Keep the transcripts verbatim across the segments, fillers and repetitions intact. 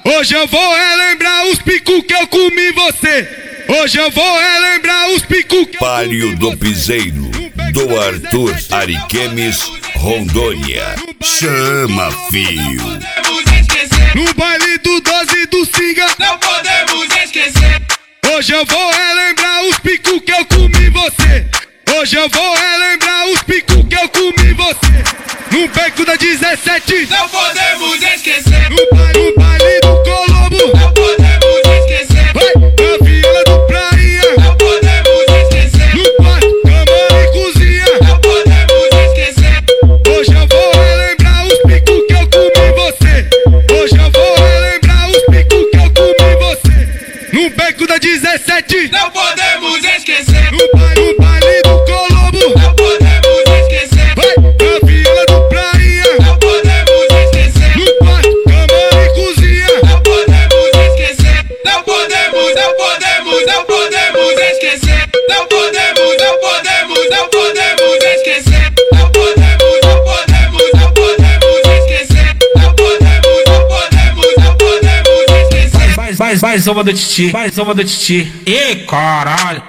Hoje eu vou relembrar os picos que eu comi em você. Hoje eu vou relembrar os picos que eu Palio do Piseiro, do Arthur Ariquemes, Rondônia. Chama, fio. No baile do doze do Singa, não podemos esquecer. Hoje eu vou relembrar os picos que eu comi em você. Hoje eu vou relembrar os picos que eu comi em você. No beco da dezessete, não podemos esquecer. No baile, no baile do Colombo, não podemos esquecer. Vai, na Vila do Praia, não podemos esquecer. No quarto, cama e cozinha, não podemos esquecer. Hoje eu vou relembrar os picos que eu comi em você. Hoje eu vou relembrar os picos que eu comi em você. No beco da dezessete, não podemos esquecer. No baile, no baile do Colombo, não podemos esquecer. Vai, na Vila do Praia, não podemos esquecer. No quarto, cama e cozinha, não podemos esquecer. Não podemos, não podemos, não podemos esquecer. Não podemos, não podemos, não podemos esquecer. Não podemos, não podemos, não podemos esquecer. Não podemos, não podemos, não podemos esquecer. Mais, mais, mais uma do Titi, mais uma do Titi. Ê, caralho.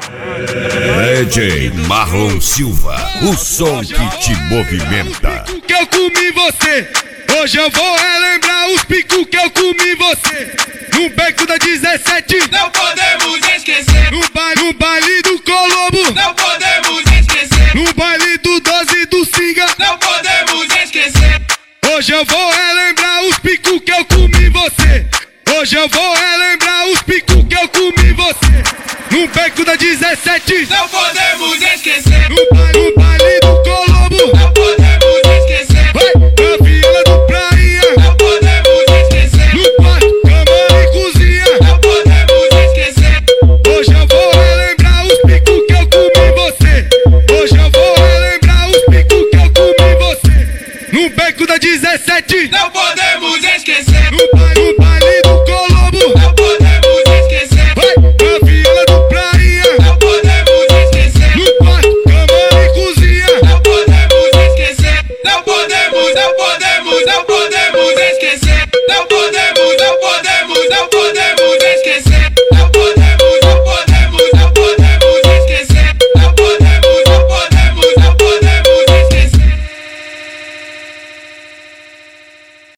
D J Marlon Silva, o som que te movimenta. Os picos que eu comi em você. Hoje eu vou relembrar os picos que eu comi em você. No beco da dezessete, não podemos esquecer. No baile, no baile do Colombo, não podemos esquecer. No baile do doze do Singa, não podemos esquecer. Hoje eu vou relembrar os picos que eu comi em você. Hoje eu vou relembrar os picos que eu comi em você. No beco da dezessete, não podemos esquecer. No baile, no baile do Colombo, não podemos esquecer. Vai, na Vila do Praia, não podemos esquecer. No quarto, cama e cozinha, não podemos esquecer. Hoje eu vou relembrar os picos que eu comi em você. Hoje eu vou relembrar os picos que eu comi em você. No beco da dezessete, não podemos